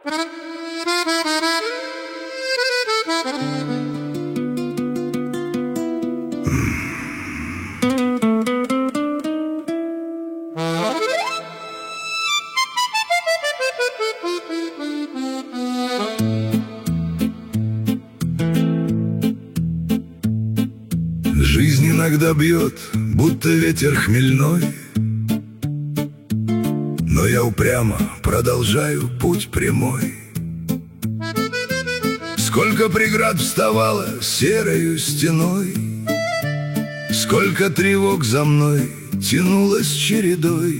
Жизнь иногда бьет, будто ветер хмельной, но я упрямо продолжаю путь прямой. Сколько преград вставало серою стеной, сколько тревог за мной тянулось чередой.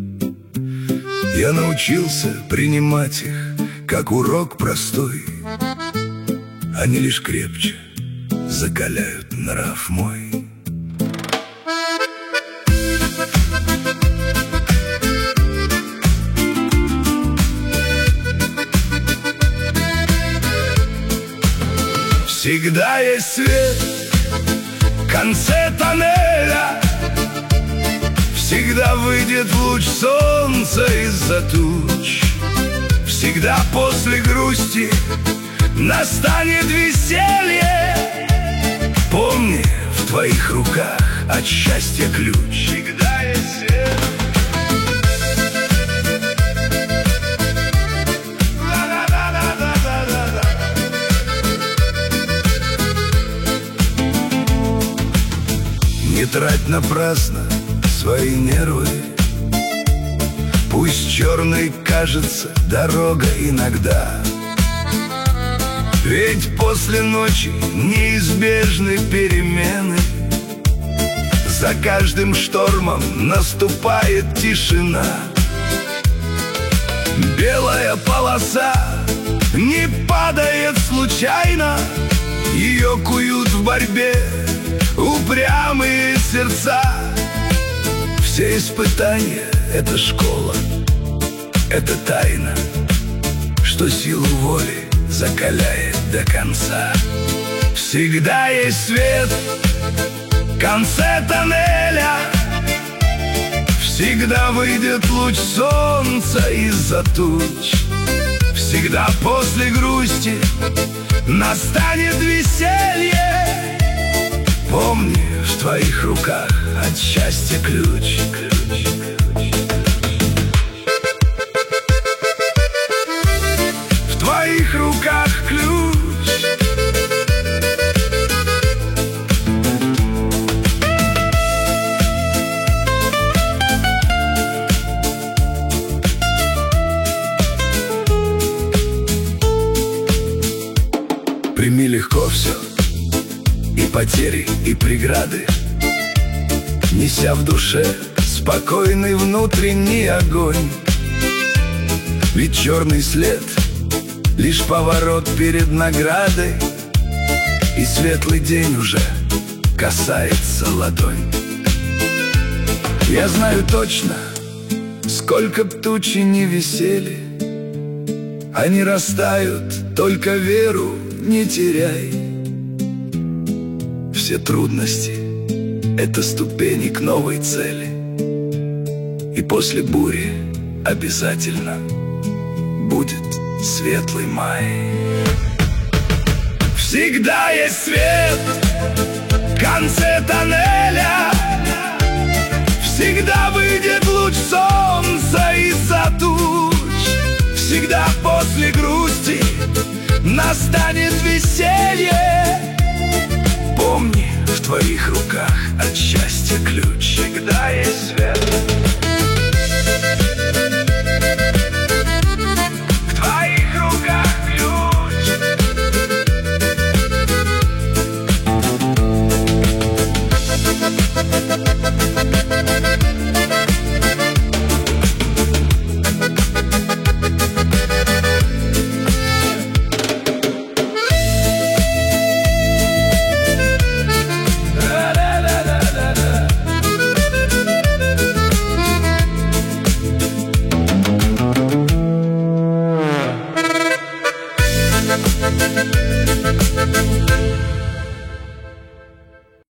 Я научился принимать их, как урок простой. Они лишь крепче закаляют нрав мой. Всегда есть свет в конце тоннеля, всегда выйдет луч солнца из-за туч. Всегда после грусти настанет веселье. Помни, в твоих руках от счастья ключ. Всегда есть свет. Не трать напрасно свои нервы. Пусть черной кажется дорога иногда, ведь после ночи неизбежны перемены. За каждым штормом наступает тишина. Белая полоса не падает случайно, ее куют в борьбе упрямые сердца. Все испытания — это школа, это тайна, что силу воли закаляет до конца. Всегда есть свет в конце тоннеля, всегда выйдет луч солнца из-за туч. Всегда после грусти настанет веселье. Помни, в твоих руках от счастья ключ. В твоих руках ключ. Прими легко все, и потери, и преграды, неся в душе спокойный внутренний огонь. Ведь черный след — лишь поворот перед наградой, и светлый день уже касается ладонь. Я знаю точно, сколько б тучи не висели, они растают, только веру не теряй. Все трудности — это ступени к новой цели, и после бури обязательно будет светлый май. Всегда есть свет в конце тоннеля, всегда выйдет луч солнца из-за туч. Всегда после грусти настанет веселье. Помни, в твоих руках от счастья ключ. Всегда есть свет.